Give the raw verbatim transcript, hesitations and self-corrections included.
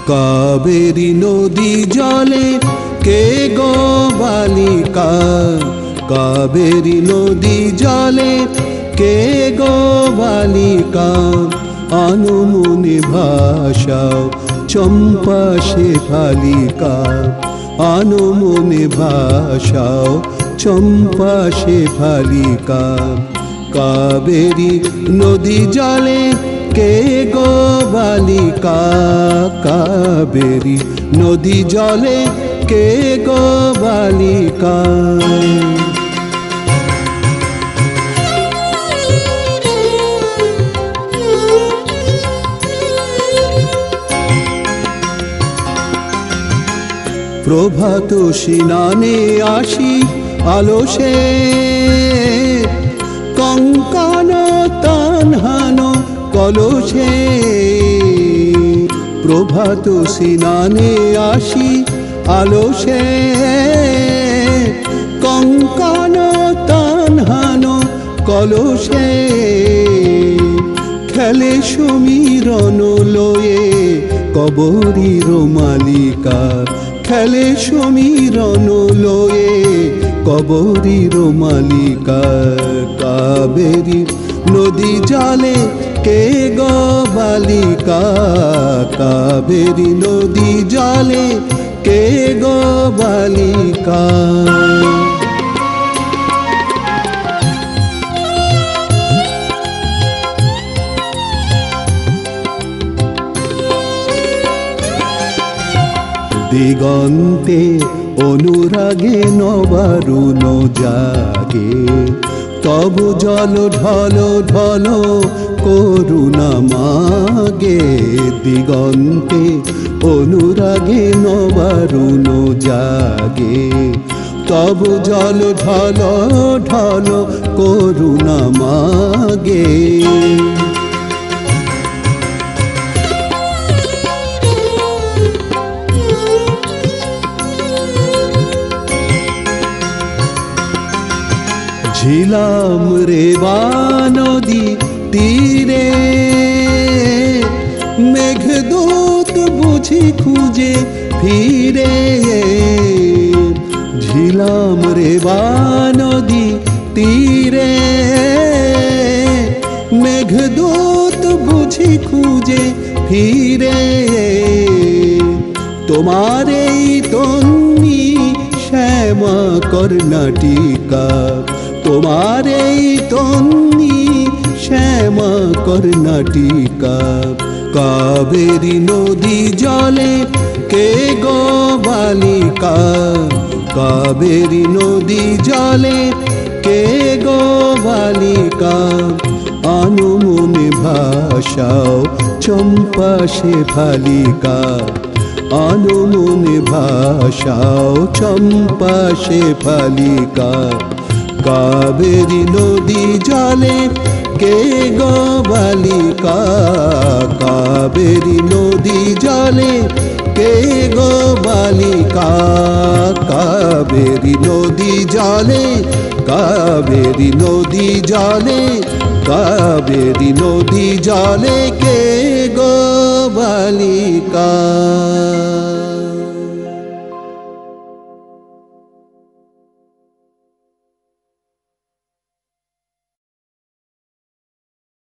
কাবেরী নদী জলে কে গো বালিকা, কাবেরী নদী জলে কে গো বালিকা, আনমনে ভাষাও চম্পা শেফালিকা, আনমনে ভাষাও চম্পা শেফালিকা। কাবেরী নদী জলে কে গো বালিকা, কাবেরী নদী জলে কে গো বালিকা। প্রভাত স্নানে আসি আলসে, কঙ্কান তানহানো কলসে। প্রভাত স্নানে আসি আলসে, কঙ্কান তানহানো কলসে। খেলে সমীরণ লয়ে কবরীর মালিকা, খেলে সমীরণ লয়ে কবরীর মালিকা। কাবেরী নদী জলে কে গো বালিকা, কাবেরী নদী জলে কে গো বালিকা। দিগন্তে অনুরাগে নবারুণ জাগে, তবু জল ঢল ঢল করুণা মাগে। দিগন্তে অনুরাগে নবারুণ জাগে, তবু জল ঢল ঢল করুণা মাগে। ঝিলাম রেবা নদী তীরে, মেঘদূত বুঝি খুঁজে ফিরে। ঝিলাম রেবা নদী তীরে, মেঘদূত বুঝি খুঁজে ফিরে। তোমার এই তন্নি শ্যামা কর্ণাটিকা, তোমার এই তন্নি শ্যামা কর্ণাটিকা। কাবেরী নদী জলে কে গো বালিকা, কাবেরী নদী জলে কে গো বালিকা। আনমনে ভাষাও চম্পা শেফালিকা, আনমনে ভাষাও চম্পা শেফালিকা। কাবেরী নদী জলে কে গো বালিকা, কাবেরী নদী জলে কে গো বালিকা। কাবেরী নদী জলে, কাবেরী নদী জলে, কাবেরী নদী জলে কে